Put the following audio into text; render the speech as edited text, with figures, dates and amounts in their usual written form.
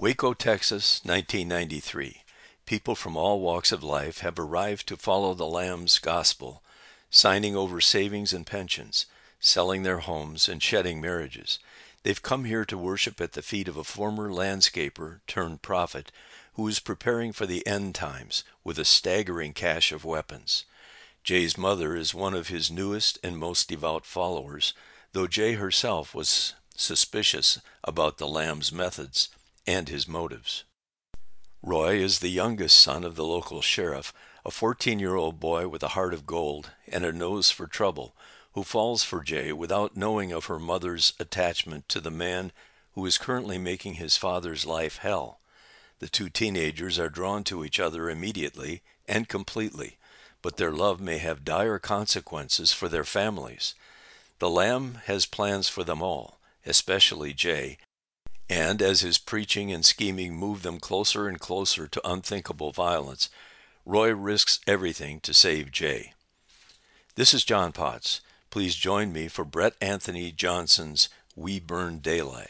Waco, Texas, 1993. People from all walks of life have arrived to follow the Lamb's gospel, signing over savings and pensions, selling their homes, and shedding marriages. They've come here to worship at the feet of a former landscaper turned prophet who is preparing for the end times with a staggering cache of weapons. Jay's mother is one of his newest and most devout followers, though Jay herself was suspicious about the Lamb's methods and his motives. Roy is the youngest son of the local sheriff, a 14-year-old boy with a heart of gold and a nose for trouble, who falls for Jay without knowing of her mother's attachment to the man who is currently making his father's life hell. The two teenagers are drawn to each other immediately and completely, but their love may have dire consequences for their families. The Lamb has plans for them all, especially Jay, and as his preaching and scheming move them closer and closer to unthinkable violence, Roy risks everything to save Jay. This is John Potts. Please join me for Brett Anthony Johnson's We Burn Daylight.